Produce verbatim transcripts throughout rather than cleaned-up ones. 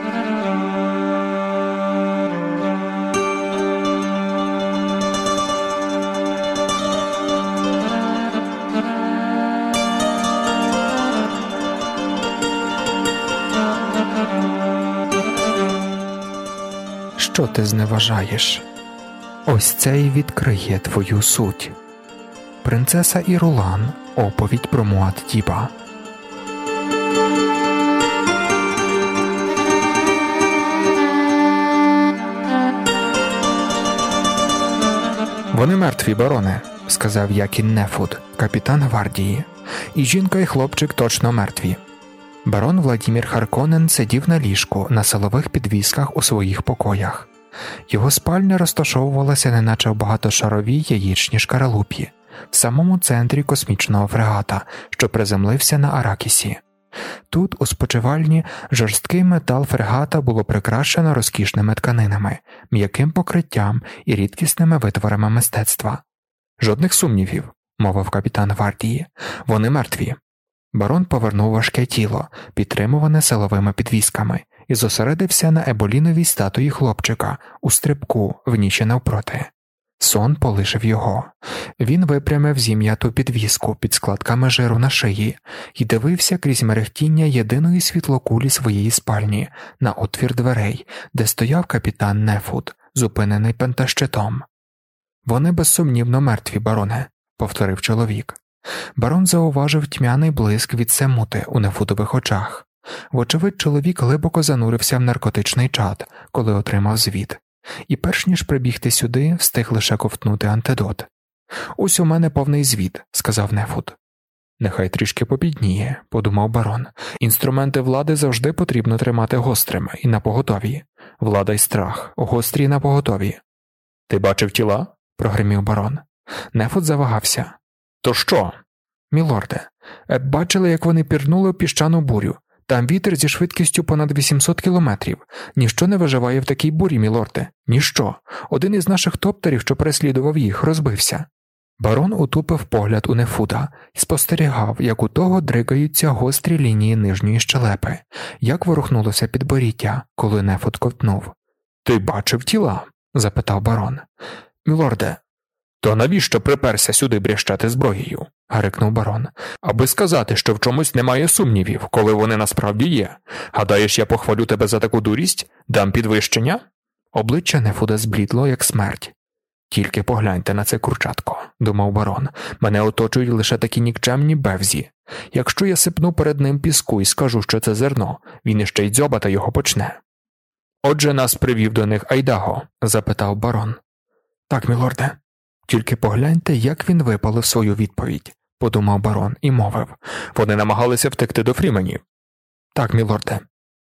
Що ти зневажаєш? Ось це й відкриє твою суть. Принцеса Ірулан. Оповідь про Муад'Діба. «Вони мертві, бароне», – сказав Якін Нефуд, капітан гвардії. «І жінка, і хлопчик точно мертві». Барон Владімір Харконен сидів на ліжку на силових підвісках у своїх покоях. Його спальня розташовувалася неначе в багатошаровій яєчній шкаралупі, в самому центрі космічного фрегата, що приземлився на Аракісі. Тут, у спочивальні, жорсткий метал фрегата було прикрашено розкішними тканинами, м'яким покриттям і рідкісними витворами мистецтва. «Жодних сумнівів», – мовив капітан гвардії, – «вони мертві». Барон повернув важке тіло, підтримуване силовими підвісками, і зосередився на еболіновій статуї хлопчика у стрибку в ніші навпроти. Сон полишив його. Він випрямив зім'яту підвіску під складками жиру на шиї і дивився крізь мерехтіння єдиної світлокулі своєї спальні на отвір дверей, де стояв капітан Нефуд, зупинений пентащитом. «Вони безсумнівно мертві, бароне», – повторив чоловік. Барон зауважив тьмяний блиск від семути у Нефудових очах. Вочевидь, чоловік глибоко занурився в наркотичний чад, коли отримав звіт. І перш ніж прибігти сюди, встиг лише ковтнути антидот. «Ось у мене повний звіт», – сказав Нефуд. «Нехай трішки попідніє», – подумав барон. «Інструменти влади завжди потрібно тримати гострими і напоготові. Влада й страх, гострі й напоготові». «Ти бачив тіла?» – прогримів барон. Нефуд завагався. «То що?» «Мілорде, бачили, як вони пірнули в піщану бурю. Там вітер зі швидкістю понад вісімсот кілометрів. Ніщо не виживає в такій бурі, мілорде. Ніщо. Один із наших топтерів, що переслідував їх, розбився». Барон утупив погляд у Нефуда і спостерігав, як у того дригаються гострі лінії нижньої щелепи, як ворухнулося підборіддя, коли Нефуд ковтнув. «Ти бачив тіла?» – запитав барон. «Мілорде». «То навіщо приперся сюди брящати зброєю?» – гарикнув барон. «Аби сказати, що в чомусь немає сумнівів, коли вони насправді є. Гадаєш, я похвалю тебе за таку дурість? Дам підвищення?» Обличчя Нефуда зблідло, як смерть. «Тільки погляньте на це курчатко», – думав барон. «Мене оточують лише такі нікчемні бевзі. Якщо я сипну перед ним піску і скажу, що це зерно, він іще й дзьобати його почне». «Отже, нас привів до них Айдаго?» – запитав барон. «Так, мілорде». «Тільки погляньте, як він випалив свою відповідь», – подумав барон і мовив. «Вони намагалися втекти до Фріменів». «Так, мілорде».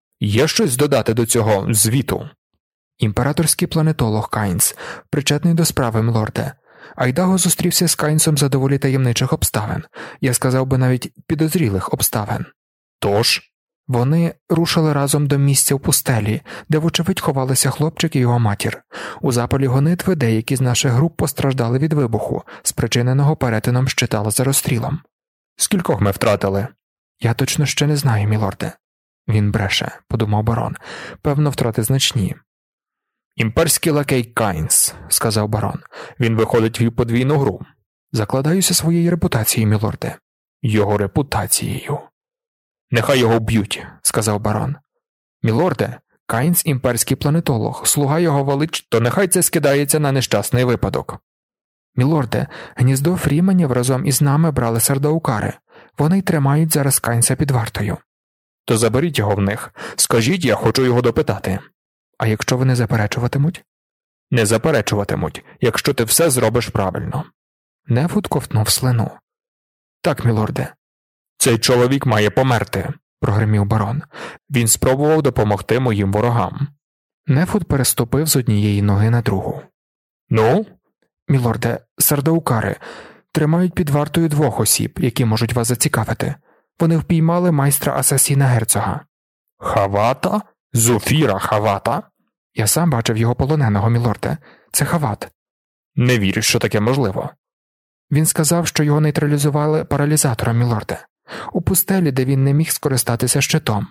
«Є щось додати до цього звіту?» «Імператорський планетолог Кайнс, причетний до справи, мілорде. Айдаго зустрівся з Кайнсом за доволі таємничих обставин, я сказав би навіть підозрілих обставин». «Тож?» Вони рушили разом до місця в пустелі, де вочевидь ховалися хлопчик і його матір. У запалі гонитви деякі з наших груп постраждали від вибуху, спричиненого перетином щита за розстрілом. «Скількох ми втратили?» «Я точно ще не знаю, мілорде». «Він бреше», – подумав барон. «Певно, втрати значні». «Імперський лакей Кайнс», – сказав барон. «Він виходить в подвійну гру». «Закладаюся своєю репутацією, мілорде». «Його репутацією». «Нехай його вб'ють», – сказав барон. «Мілорде, Кайнс – імперський планетолог, слуга його велич, то нехай це скидається на нещасний випадок». «Мілорде, гніздо Фріменів разом із нами брали сардаукари. Вони й тримають зараз Кайнса під вартою». «То заберіть його в них. Скажіть, я хочу його допитати». «А якщо вони заперечуватимуть?» «Не заперечуватимуть, якщо ти все зробиш правильно». Нефуд ковтнув слину. «Так, мілорде». «Цей чоловік має померти», – прогримів барон. «Він спробував допомогти моїм ворогам». Нефуд переступив з однієї ноги на другу. «Ну?» «Мілорде, сардаукари тримають під вартою двох осіб, які можуть вас зацікавити. Вони впіймали майстра-асасіна герцога». «Хавата? Зуфіра Хавата?» «Я сам бачив його полоненого, мілорде. Це Хават». «Не вірю, що таке можливо». «Він сказав, що його нейтралізували паралізатором, мілорде. У пустелі, де він не міг скористатися щитом.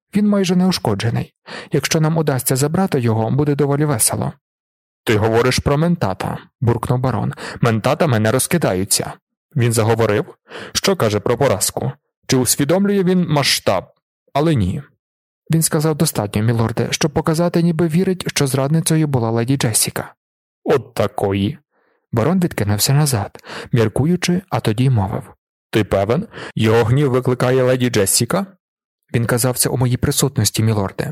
Він майже неушкоджений. Якщо нам удасться забрати його, буде доволі весело». «Ти говориш про ментата», – буркнув барон. «Ментатами не розкидаються». Він заговорив? Що каже про поразку? Чи усвідомлює він масштаб? Але ні. Він сказав достатньо, мілорде, щоб показати, ніби вірить, що зрадницею була леді Джессіка. От такої. Барон відкинувся назад, міркуючи, а тоді мовив. Ти певен? Його гнів викликає леді Джессіка? Він казав це у моїй присутності, мілорде.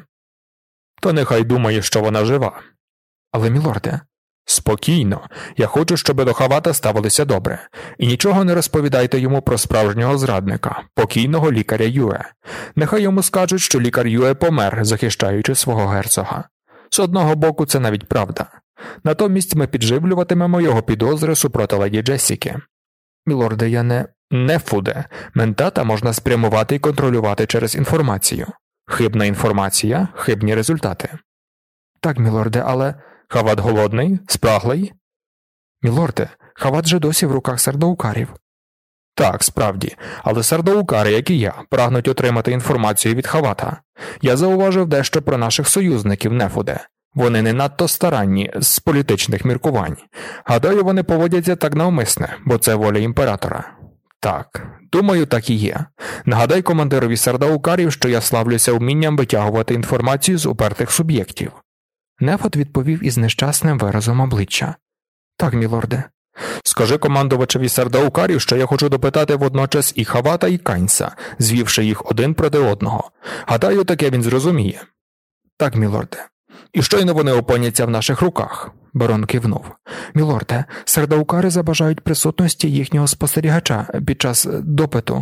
То нехай думає, що вона жива. Але, мілорде... Спокійно. Я хочу, щоб до Хавата ставилися добре. І нічого не розповідайте йому про справжнього зрадника, покійного лікаря Юе. Нехай йому скажуть, що лікар Юе помер, захищаючи свого герцога. З одного боку, це навіть правда. Натомість ми підживлюватимемо його підозри супроти леді Джессіки. Мілорде, я не... Не фуде. Ментата можна спрямувати і контролювати через інформацію. Хибна інформація – хибні результати. Так, мілорде, але... Хават голодний? Спраглий? Мілорде, Хават же досі в руках сардоукарів. Так, справді, але сардоукари, як і я, прагнуть отримати інформацію від Хавата. Я зауважив дещо про наших союзників, Нефуде. Вони не надто старанні з політичних міркувань. Гадаю, вони поводяться так навмисне, бо це воля імператора. Так, думаю, так і є. Нагадай командирові сардаукарів, що я славлюся вмінням витягувати інформацію з упертих суб'єктів. Нефот відповів із нещасним виразом обличчя. Так, мілорде. Скажи командувачеві сардаукарів, що я хочу допитати водночас і Хавата, і Кайнса, звівши їх один проти одного. Гадаю, таке він зрозуміє. Так, мілорде. І щойно вони опиняться в наших руках. Барон кивнув. Мілорде, сардаукари забажають присутності їхнього спостерігача під час допиту.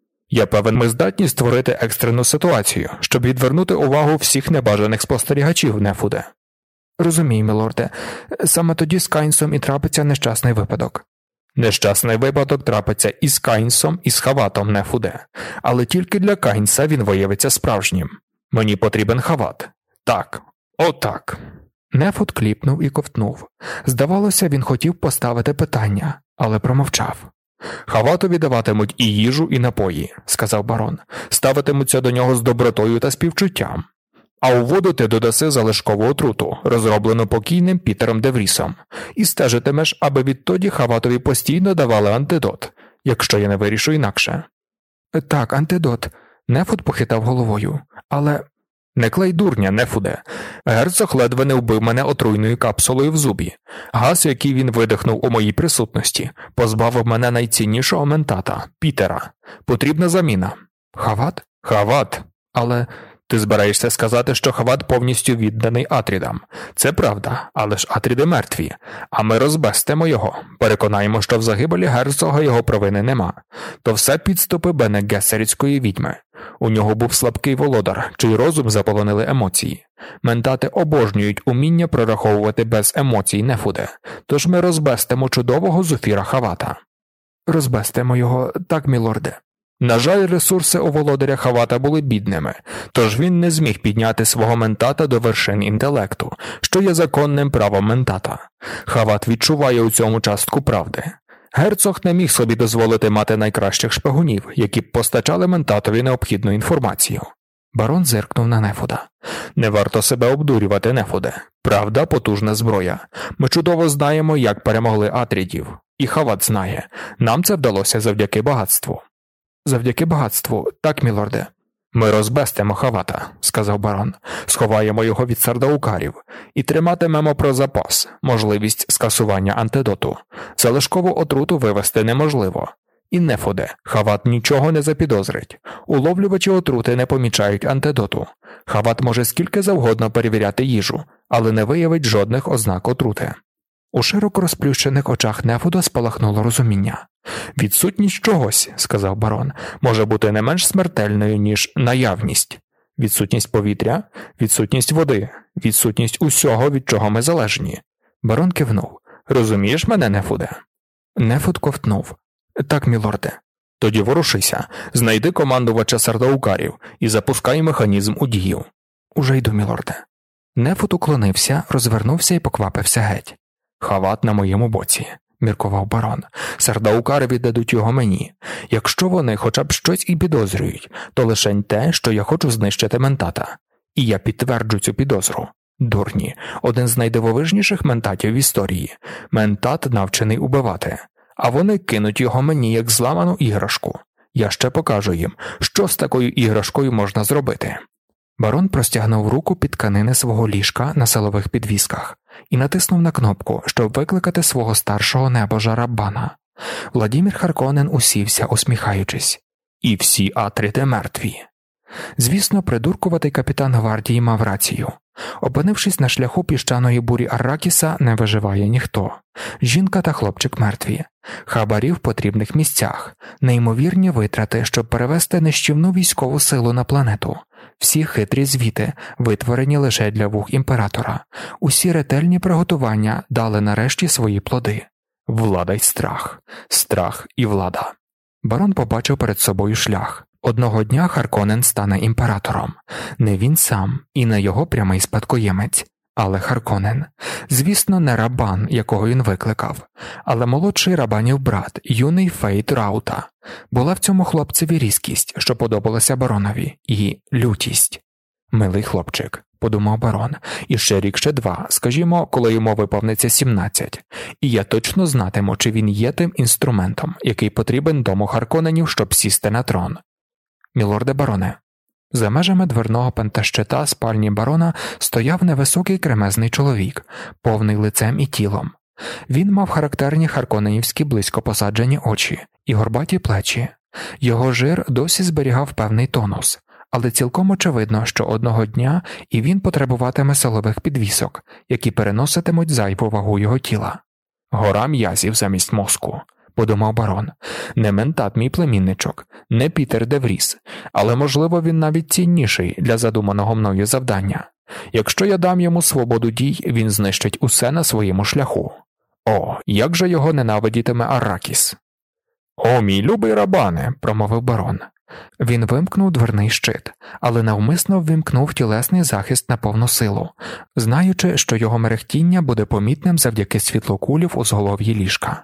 Я певен, ми здатні створити екстрену ситуацію, щоб відвернути увагу всіх небажаних спостерігачів, Нефуде. Розумію, мілорде. Саме тоді з Кайнсом і трапиться нещасний випадок. Нещасний випадок трапиться і з Кайнсом, і з Хаватом, Нефуде. Але тільки для Кайнса він виявиться справжнім. Мені потрібен Хават. Так, отак. Нефут кліпнув і ковтнув. Здавалося, він хотів поставити питання, але промовчав. Хаватові даватимуть і їжу, і напої, сказав барон. Ставитимуться до нього з добротою та співчуттям. А у воду ти додаси залишкову отруту, розроблену покійним Пітером де Врісом, і стежитимеш, аби відтоді Хаватові постійно давали антидот, якщо я не вирішу інакше. Так, антидот. Нефут похитав головою. Але... Не клей дурня, Нефуде. Герцог ледве не вбив мене отруйною капсулою в зубі. Газ, який він видихнув у моїй присутності, позбавив мене найціннішого ментата – Пітера. Потрібна заміна. Хават? Хават. Але ти збираєшся сказати, що Хават повністю відданий Атрідам. Це правда, але ж Атріди мертві. А ми розбестимо його. Переконаємо, що в загибелі герцога його провини нема. То все підступи Бене Гессерітської відьми. У нього був слабкий володар, чий розум заполонили емоції. Ментати обожнюють уміння прораховувати без емоцій, Нефуде. Тож ми розбестимо чудового Зуфіра Хавата. Розбестимо його, так, мілорде. На жаль, ресурси у володаря Хавата були бідними, тож він не зміг підняти свого ментата до вершин інтелекту, що є законним правом ментата. Хават відчуває у цьому частку правди. Герцог не міг собі дозволити мати найкращих шпигунів, які б постачали ментатові необхідну інформацію. Барон зиркнув на Нефуда. Не варто себе обдурювати, Нефуде. Правда – потужна зброя. Ми чудово знаємо, як перемогли Атрідів. І Хават знає. Нам це вдалося завдяки багатству. Завдяки багатству, так, мілорде. Ми розбестимо Хавата, сказав барон, сховаємо його від сардаукарів і триматимемо про запас, можливість скасування антидоту. Залишкову отруту вивести неможливо. І Нефуде, Хават нічого не запідозрить. Уловлювачі отрути не помічають антидоту. Хават може скільки завгодно перевіряти їжу, але не виявить жодних ознак отрути. У широко розплющених очах Нефуда спалахнуло розуміння. «Відсутність чогось, – сказав барон, – може бути не менш смертельною, ніж наявність. Відсутність повітря, відсутність води, відсутність усього, від чого ми залежні». Барон кивнув. «Розумієш мене, Нефуде?» Нефуд ковтнув. «Так, мілорде». «Тоді ворушися, знайди командувача сардаукарів і запускай механізм у дію». «Уже йду, мілорде». Нефуд уклонився, розвернувся і поквапився геть. «Хават на моєму боці. міркував барон. Сардаукари віддадуть його мені. Якщо вони хоча б щось і підозрюють, то лишень те, що я хочу знищити ментата. І я підтверджу цю підозру. Дурні, один з найдивовижніших ментатів в історії. Ментат навчений убивати. А вони кинуть його мені як зламану іграшку. Я ще покажу їм, що з такою іграшкою можна зробити. Барон простягнув руку під тканини свого ліжка на силових підвісках і натиснув на кнопку, щоб викликати свого старшого небожа Раббана. Владімір Харконен усівся, усміхаючись. І всі Атріди мертві. Звісно, придуркуватий капітан гвардії мав рацію. Опинившись на шляху піщаної бурі Арракіса, не виживає ніхто. Жінка та хлопчик мертві. Хабарі в потрібних місцях. Неймовірні витрати, щоб перевести нищівну військову силу на планету. Всі хитрі звіти, витворені лише для вух імператора. Усі ретельні приготування дали нарешті свої плоди. Влада й страх. Страх і влада. Барон побачив перед собою шлях. Одного дня Харконен стане імператором. Не він сам і не його прямий спадкоємець, але Харконен. Звісно, не Раббан, якого він викликав, але молодший Раббанів брат, юний Фейт Раута. Була в цьому хлопцеві різкість, що подобалася баронові, і лютість. «Милий хлопчик», – подумав барон, – «і ще рік, ще два, скажімо, коли йому виповниться сімнадцять, і я точно знатиму, чи він є тим інструментом, який потрібен дому Харконенів, щоб сісти на трон». «Мілорде бароне». За межами дверного пентащита спальні барона стояв невисокий кремезний чоловік, повний лицем і тілом. Він мав характерні харконенівські близько посаджені очі і горбаті плечі. Його жир досі зберігав певний тонус, але цілком очевидно, що одного дня і він потребуватиме силових підвісок, які переноситимуть зайву вагу його тіла. «Гора м'язів замість мозку», – подумав барон. «Не ментат мій племінничок, не Пітер де Вріс, але, можливо, він навіть цінніший для задуманого мною завдання. Якщо я дам йому свободу дій, він знищить усе на своєму шляху. О, як же його ненавидітиме Арракіс!» «О, мій любий Раббане!» – промовив барон. Він вимкнув дверний щит, але навмисно ввімкнув тілесний захист на повну силу, знаючи, що його мерехтіння буде помітним завдяки світлокулі в узголов'ї ліжка.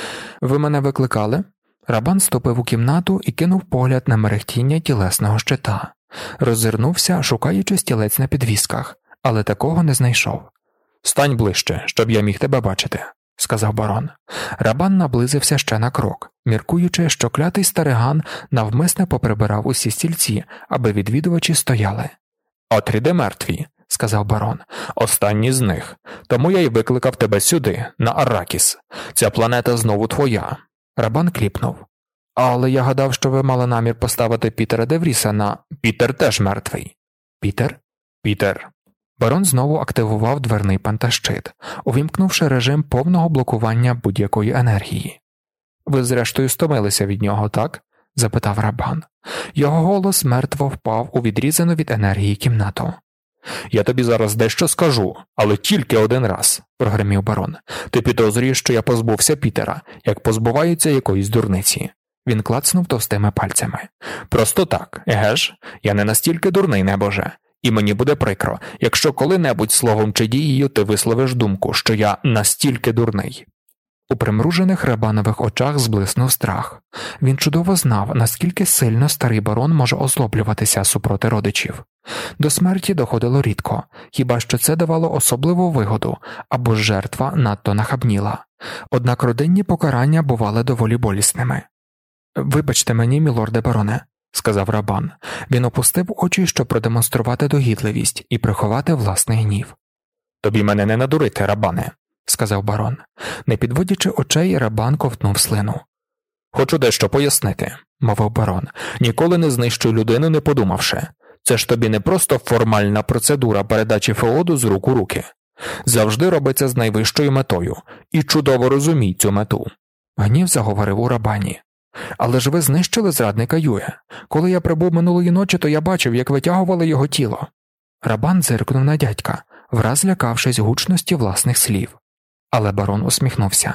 «Ви мене викликали?» Раббан ступив у кімнату і кинув погляд на мерехтіння тілесного щита. Роззирнувся, шукаючи стілець на підвісках, але такого не знайшов. «Стань ближче, щоб я міг тебе бачити», – сказав барон. Раббан наблизився ще на крок, міркуючи, що клятий стариган навмисне поприбирав усі стільці, аби відвідувачі стояли. «Атріди мертві», – сказав барон. «Останні з них. Тому я й викликав тебе сюди, на Арракіс. Ця планета знову твоя». Раббан кліпнув. «Але я гадав, що ви мали намір поставити Пітера де Вріса на... Пітер теж мертвий». «Пітер?» «Пітер». Барон знову активував дверний пентащит, увімкнувши режим повного блокування будь-якої енергії. «Ви зрештою стомилися від нього, так?» – запитав Раббан. Його голос мертво впав у відрізану від енергії кімнату. «Я тобі зараз дещо скажу, але тільки один раз», – прогримів барон. «Ти підозрюєш, що я позбувся Пітера, як позбуваються якоїсь дурниці». Він клацнув товстими пальцями. «Просто так, еге ж? Я не настільки дурний, небоже. І мені буде прикро, якщо коли-небудь словом чи дією ти висловиш думку, що я настільки дурний». У примружених Раббанових очах зблиснув страх. Він чудово знав, наскільки сильно старий барон може озлоблюватися супроти родичів. До смерті доходило рідко, хіба що це давало особливу вигоду, або ж жертва надто нахабніла. Однак родинні покарання бували доволі болісними. «Вибачте мені, мілорде бароне», – сказав Раббан. Він опустив очі, щоб продемонструвати догідливість і приховати власний гнів. «Тобі мене не надурити, Раббане», – сказав барон. Не підводячи очей, Раббан ковтнув слину. «Хочу дещо пояснити», – мовив барон. «Ніколи не знищуй людину, не подумавши. Це ж тобі не просто формальна процедура передачі феоду з рук у руки. Завжди робиться з найвищою метою, і чудово розумій цю мету». Гнів заговорив у Раббані. «Але ж ви знищили зрадника Юе. Коли я прибув минулої ночі, то я бачив, як витягували його тіло». Раббан зиркнув на дядька, враз лякавшись гучності власних слів. Але барон усміхнувся.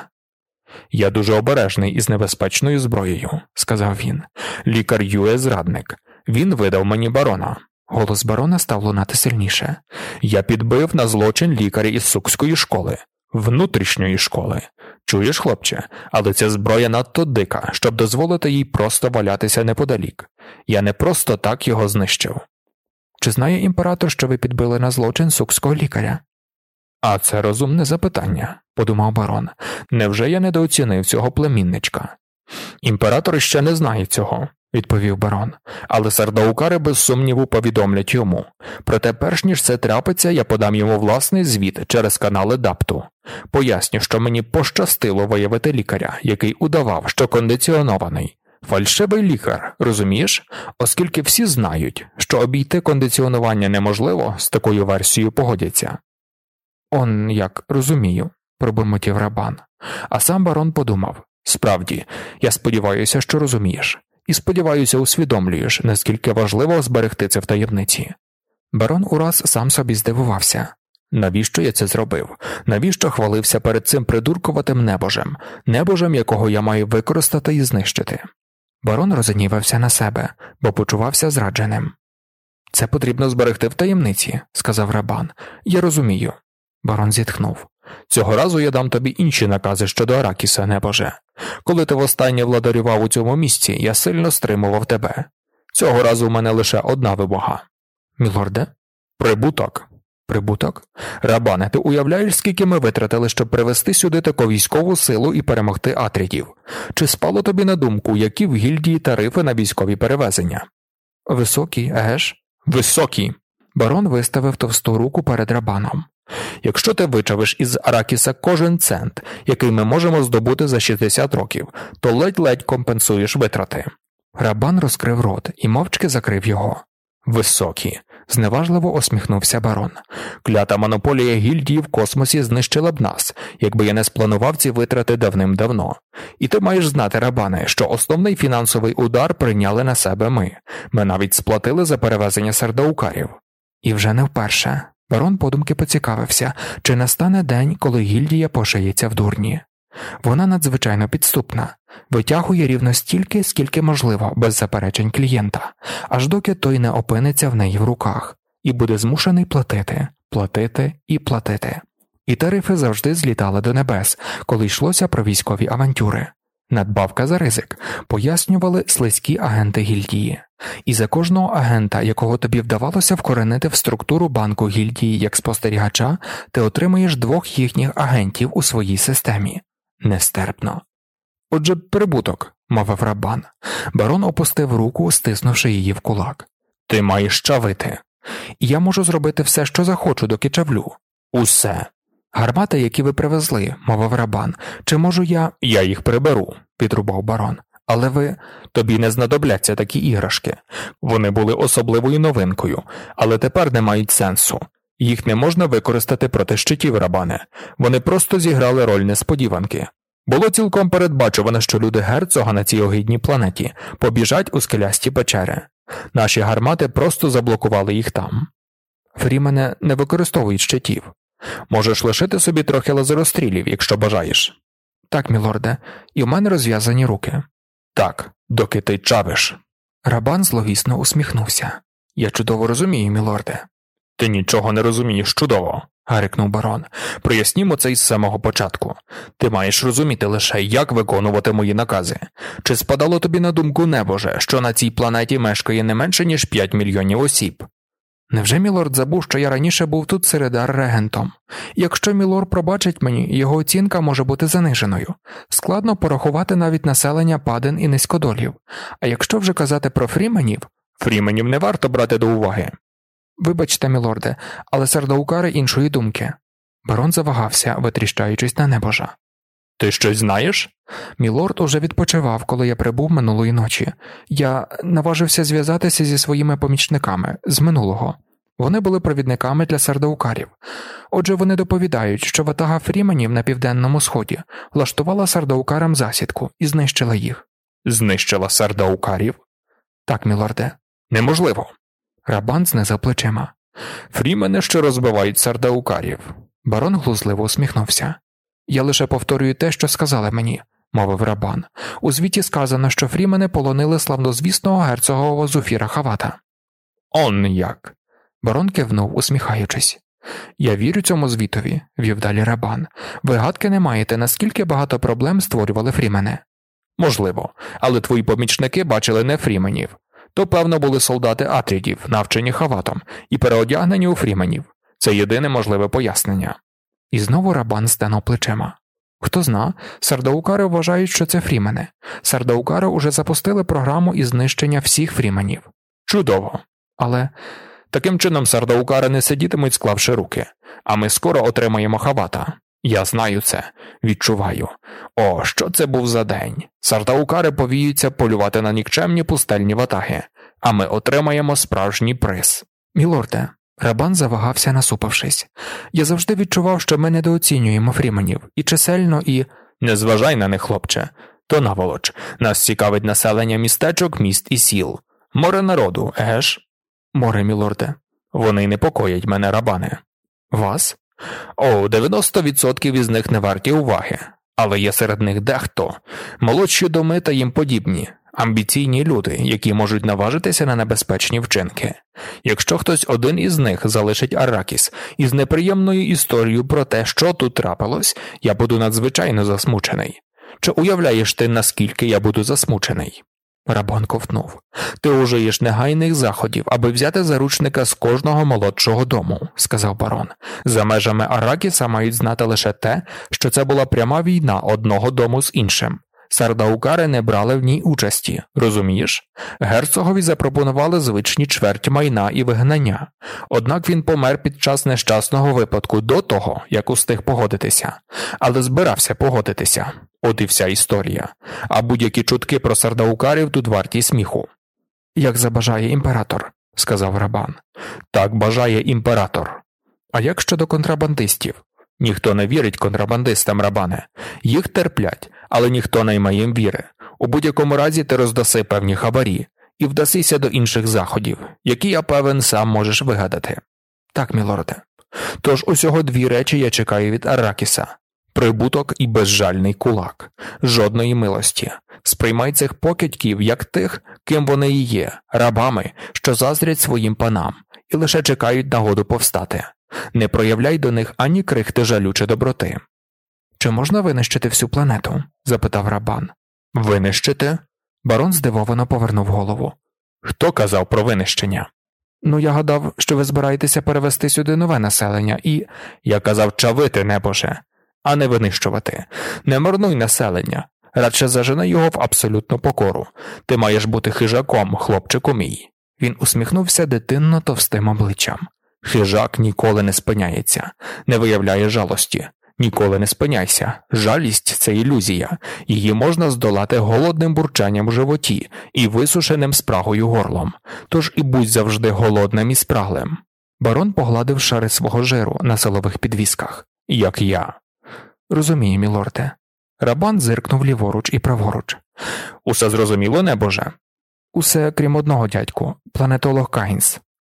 «Я дуже обережний із небезпечною зброєю», – сказав він. «Лікар Юе – зрадник. Він видав мені барона». Голос барона став лунати сильніше. «Я підбив на злочин лікаря із Сукської школи. Внутрішньої школи. Чуєш, хлопче, але ця зброя надто дика, щоб дозволити їй просто валятися неподалік. Я не просто так його знищив. Чи знає імператор, що ви підбили на злочин сукського лікаря? А це розумне запитання, подумав барон. Невже я недооцінив цього племінничка? Імператор ще не знає цього, відповів барон, але сардаукари без сумніву повідомлять йому. Проте перш ніж це трапиться, я подам йому власний звіт через канали Дапту. Поясню, що мені пощастило виявити лікаря, який удавав, що кондиціонований. Фальшивий лікар, розумієш? Оскільки всі знають, що обійти кондиціонування неможливо, з такою версією погодяться. Он як, розумію, пробурмотів Рабан. А сам барон подумав, справді, я сподіваюся, що розумієш. І сподіваюся, усвідомлюєш, наскільки важливо зберегти це в таємниці. Барон ураз сам собі здивувався. Навіщо я це зробив? Навіщо хвалився перед цим придуркуватим небожем? Небожем, якого я маю використати і знищити? Барон розгнівався на себе, бо почувався зрадженим. «Це потрібно зберегти в таємниці», – сказав Рабан. «Я розумію». Барон зітхнув. «Цього разу я дам тобі інші накази щодо Аракіса, небоже. Коли ти востаннє владарював у цьому місці, я сильно стримував тебе. Цього разу в мене лише одна вимога». «Мілорде?» «Прибуток». «Прибуток?» «Рабане, ти уявляєш, скільки ми витратили, щоб привести сюди таку військову силу і перемогти атрідів? Чи спало тобі на думку, які в гільдії тарифи на військові перевезення?» «Високі, еге ж?» «Високі». Барон виставив товсту руку перед Рабаном. «Якщо ти вичавиш із Аракіса кожен цент, який ми можемо здобути за шістдесят років, то ледь-ледь компенсуєш витрати». Рабан розкрив рот і мовчки закрив його. «Високі», – зневажливо усміхнувся барон. «Клята монополія гільдії в космосі знищила б нас, якби я не спланував ці витрати давним-давно. І ти маєш знати, Рабане, що основний фінансовий удар прийняли на себе ми. Ми навіть сплатили за перевезення сардаукарів». І вже не вперше. Барон подумки поцікавився, чи настане день, коли гільдія пошиється в дурні. Вона надзвичайно підступна, витягує рівно стільки, скільки можливо, без заперечень клієнта, аж доки той не опиниться в неї в руках, і буде змушений платити, платити і платити. І тарифи завжди злітали до небес, коли йшлося про військові авантюри. Надбавка за ризик, пояснювали слизькі агенти гільдії. І за кожного агента, якого тобі вдавалося вкоренити в структуру банку гільдії як спостерігача, ти отримуєш двох їхніх агентів у своїй системі. Нестерпно. «Отже, прибуток», – мовив Рабан. Барон опустив руку, стиснувши її в кулак. «Ти маєш чавити. І я можу зробити все, що захочу, доки чавлю». «Усе». «Гармати, які ви привезли», – мовив Рабан. «Чи можу я...» «Я їх приберу», – підрубав барон. «Але ви...» «Тобі не знадобляться такі іграшки. Вони були особливою новинкою, але тепер не мають сенсу. Їх не можна використати проти щитів, Рабане. Вони просто зіграли роль несподіванки. Було цілком передбачувано, що люди герцога на цій огидній планеті побіжать у скелясті печери. Наші гармати просто заблокували їх там». «Фрімени не використовують щитів». «Можеш лишити собі трохи лазерострілів, якщо бажаєш». «Так, мілорде, і в мене розв'язані руки». «Так, доки ти чавиш». Рабан зловісно усміхнувся. «Я чудово розумію, мілорде». «Ти нічого не розумієш чудово», – гарикнув барон. «Прояснімо це із самого початку. Ти маєш розуміти лише, як виконувати мої накази. Чи спадало тобі на думку, небоже, що на цій планеті мешкає не менше, ніж п'ять мільйонів осіб?» «Невже мілорд забув, що я раніше був тут середар-регентом? Якщо мілорд пробачить мені, його оцінка може бути заниженою. Складно порахувати навіть населення падин і низькодолів. А якщо вже казати про фріменів...» «Фріменів не варто брати до уваги». «Вибачте, мілорде, але сардаукари іншої думки». Барон завагався, витріщаючись на небожа. «Ти щось знаєш?» «Мілорд уже відпочивав, коли я прибув минулої ночі. Я наважився зв'язатися зі своїми помічниками з минулого. Вони були провідниками для сардаукарів. Отже, вони доповідають, що ватага фріменів на південному сході влаштувала сардаукарам засідку і знищила їх». «Знищила сардаукарів?» «Так, мілорде». «Неможливо». Рабан знизав плечима. «Фрімени ще розбивають сардаукарів». Барон глузливо усміхнувся. «Я лише повторюю те, що сказали мені», – мовив Рабан. «У звіті сказано, що фрімени полонили славнозвісного герцогового Зуфіра Хавата». «Он як?» Барон кивнув, усміхаючись. Я вірю цьому звітові, вів далі Рабан. Ви гадки не маєте, наскільки багато проблем створювали фрімени. Можливо, але твої помічники бачили не фріменів. То, певно, були солдати атрідів, навчені хаватом, і переодягнені у фріменів. Це єдине можливе пояснення. І знову Рабан стенув плечима. Хто зна, сардаукари вважають, що це фрімени. Сардаукари уже запустили програму із знищення всіх фріменів. Чудово. Але... Таким чином сардаукари не сидітимуть, склавши руки. А ми скоро отримаємо хавата. Я знаю це. Відчуваю. О, що це був за день. Сардаукари повіються полювати на нікчемні пустельні ватаги. А ми отримаємо справжній приз. Мілорде, Рабан завагався, насупившись. Я завжди відчував, що ми недооцінюємо фріменів. І чисельно, і... Не зважай на них, хлопче. То наволоч. Нас цікавить населення містечок, міст і сіл. Море народу, еге ж? Море, мілорде. Вони непокоять мене, Рабане. Вас? О, дев'яносто відсотків із них не варті уваги. Але є серед них дехто. Молодші доми та їм подібні. Амбіційні люди, які можуть наважитися на небезпечні вчинки. Якщо хтось один із них залишить Арракіс із неприємною історією про те, що тут трапилось, я буду надзвичайно засмучений. Чи уявляєш ти, наскільки я буду засмучений? Рабан ковтнув. Ти ужиєш негайних заходів, аби взяти заручника з кожного молодшого дому, сказав барон. За межами Арракіса мають знати лише те, що це була пряма війна одного дому з іншим. Сардаукари не брали в ній участі, розумієш? Герцогові запропонували звичні чверть майна і вигнання. Однак він помер під час нещасного випадку до того, як устиг погодитися. Але збирався погодитися. От і вся історія. А будь-які чутки про сардаукарів тут варті сміху. Як забажає імператор, сказав Рабан. Так бажає імператор. А як щодо контрабандистів? Ніхто не вірить контрабандистам, Рабане. Їх терплять, але ніхто не має їм віри. У будь-якому разі ти роздаси певні хабарі і вдасися до інших заходів, які, я певен, сам можеш вигадати. Так, мілорде. Тож усього дві речі я чекаю від Арракіса. Прибуток і безжальний кулак. Жодної милості. Сприймай цих покидьків як тих, ким вони і є, рабами, що заздрять своїм панам і лише чекають нагоду повстати. Не проявляй до них ані крихти жалю чи доброти. Чи можна винищити всю планету? Запитав Рабан. Винищити? Барон здивовано повернув голову. Хто казав про винищення? Ну, я гадав, що ви збираєтеся перевести сюди нове населення і... Я казав чавити, небоже, а не винищувати. Не марнуй населення. Радше зажени його в абсолютну покору. Ти маєш бути хижаком, хлопчику мій. Він усміхнувся дитинно товстим обличчям. Хижак ніколи не спиняється, не виявляє жалості. Ніколи не спиняйся. Жалість – це ілюзія. Її можна здолати голодним бурчанням в животі і висушеним спрагою горлом. Тож і будь завжди голодним і спраглим. Барон погладив шари свого жиру на силових підвісках. Як я. Розумію, мілорде. Рабан зиркнув ліворуч і праворуч. Усе зрозуміло, небоже? Усе, крім одного, дядьку. Планетолог Кайнс.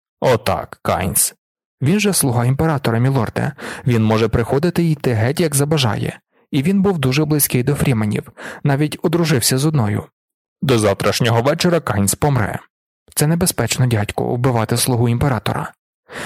Отак, Кайнс. Він же слуга імператора, мілорде. Він може приходити і йти геть, як забажає. І він був дуже близький до фріменів. Навіть одружився з одною. До завтрашнього вечора Кайнс помре. Це небезпечно, дядьку, вбивати слугу імператора.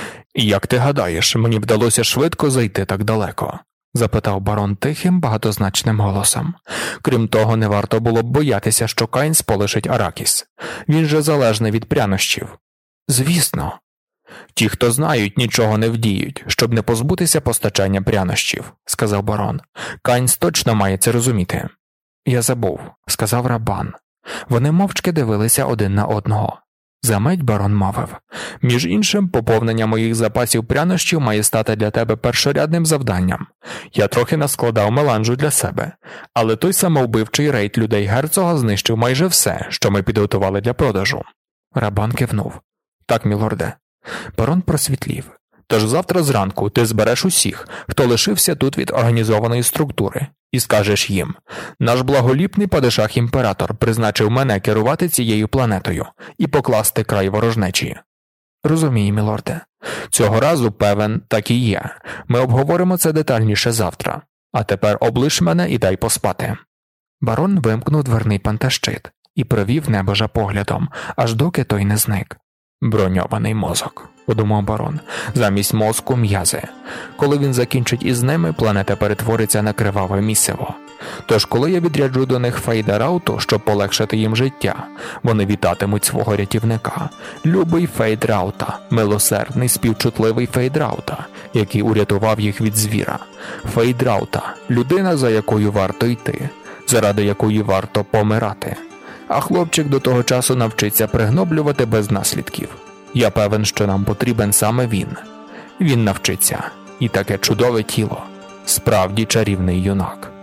Як ти гадаєш, мені вдалося швидко зайти так далеко? Запитав барон тихим, багатозначним голосом. Крім того, не варто було б боятися, що Кайнс полишить Арракіс. Він же залежний від прянощів. Звісно. Ті, хто знають, нічого не вдіють, щоб не позбутися постачання прянощів, сказав барон. Кайнс точно має це розуміти. Я забув, сказав Рабан. Вони мовчки дивилися один на одного. Замить барон мовив. Між іншим, поповнення моїх запасів прянощів має стати для тебе першорядним завданням. Я трохи наскладав меланжу для себе, але той самовбивчий рейд людей герцога знищив майже все, що ми підготували для продажу. Рабан кивнув. Так, мілорде. Барон просвітлів. Тож завтра зранку ти збереш усіх, хто лишився тут від організованої структури, і скажеш їм: наш благоліпний падишах-імператор призначив мене керувати цією планетою і покласти край ворожнечі. Розумію, мілорде. Цього разу, певен, так і є. Ми обговоримо це детальніше завтра. А тепер облиш мене і дай поспати. Барон вимкнув дверний пантащит і провів небожа поглядом, аж доки той не зник. Броньований мозок, подумав барон. Замість мозку – м'язи. Коли він закінчить із ними, планета перетвориться на криваве місиво. Тож, коли я відряджу до них Фейдерауту, щоб полегшити їм життя, вони вітатимуть свого рятівника. Любий Фейдраута, милосердний, співчутливий Фейдраута, який урятував їх від звіра. Фейдраута – людина, за якою варто йти, заради якої варто помирати. А хлопчик до того часу навчиться пригноблювати без наслідків. Я певен, що нам потрібен саме він. Він навчиться. І таке чудове тіло. Справді чарівний юнак.